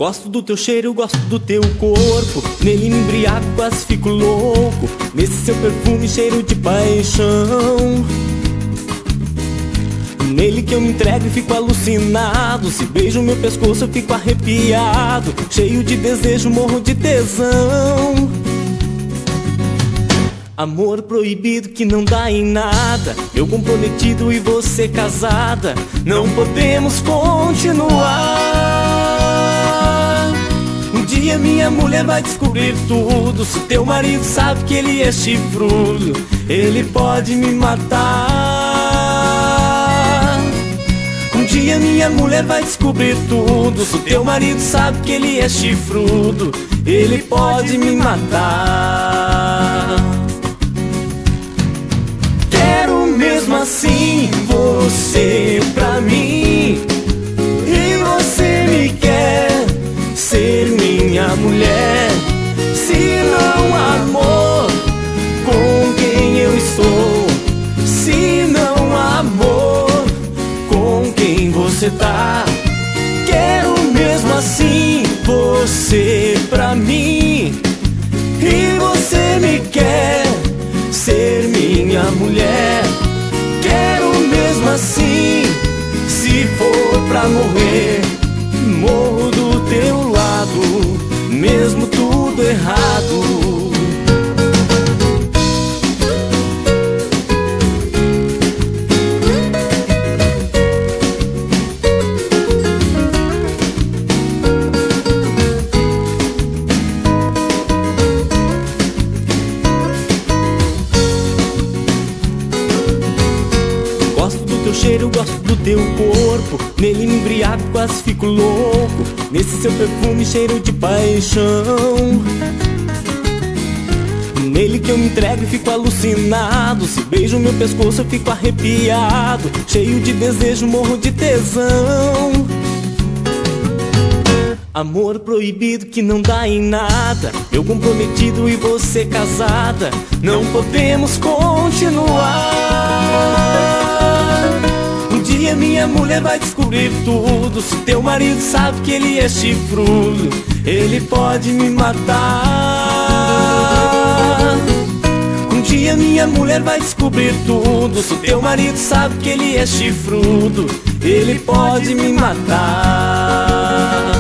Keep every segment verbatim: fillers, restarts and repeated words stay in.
Gosto do teu cheiro, gosto do teu corpo. Nele me embriago, quase fico louco. Nesse seu perfume, cheiro de paixão. Nele que eu me entrego e fico alucinado. Se beijo meu pescoço eu fico arrepiado. Cheio de desejo, morro de tesão. Amor proibido que não dá em nada. Eu comprometido e você casada. Não podemos continuar. Um dia minha mulher vai descobrir tudo. Se teu marido sabe que ele é chifrudo, ele pode me matar. Um dia minha mulher vai descobrir tudo. Se teu marido sabe que ele é chifrudo, ele pode me matar. Quero mesmo assim você pra mim, e você me quer ser minha mulher. Se não amor, com quem eu estou? Se não amor, com quem você tá? Quero mesmo assim você pra mim, e você me quer ser minha mulher. Quero mesmo assim, se for pra morrer, morro do teu lado, mesmo tudo errado. Cheiro, gosto do teu corpo. Nele me embriago, quase fico louco. Nesse seu perfume, cheiro de paixão. Nele que eu me entrego e fico alucinado. Se beijo meu pescoço eu fico arrepiado. Cheio de desejo, morro de tesão. Amor proibido que não dá em nada. Eu comprometido e você casada. Não podemos continuar. Um dia minha mulher vai descobrir tudo. Se teu marido sabe que ele é chifrudo, ele pode me matar. Um dia minha mulher vai descobrir tudo. Se teu marido sabe que ele é chifrudo, ele pode me matar.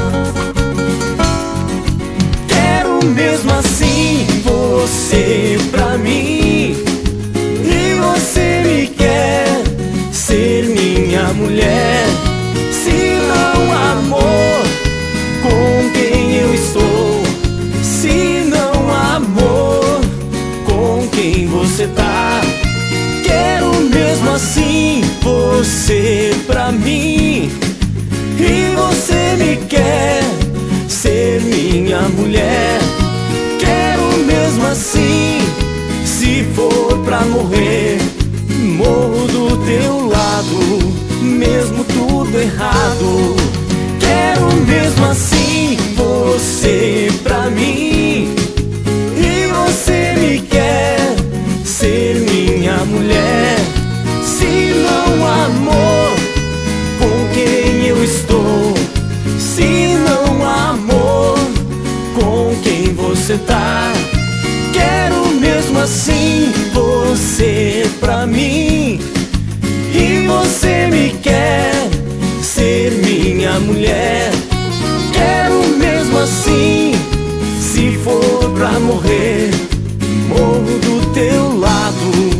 Quero mesmo assim você pra mim, e você me quer ser minha mulher. Se não amor, com quem eu estou? Se não amor, com quem você tá? Quero mesmo assim você pra mim, e você me quer ser minha mulher. Quero mesmo assim, se for pra morrer, morro do teu lado, mesmo tudo errado. Quero mesmo assim você pra mim, e você me quer ser minha mulher. Se não amor, com quem eu estou? Se não amor, com quem você tá? Quero mesmo assim você pra mim, e você me quer ser minha mulher. Quero mesmo assim, se for pra morrer, morro do teu lado.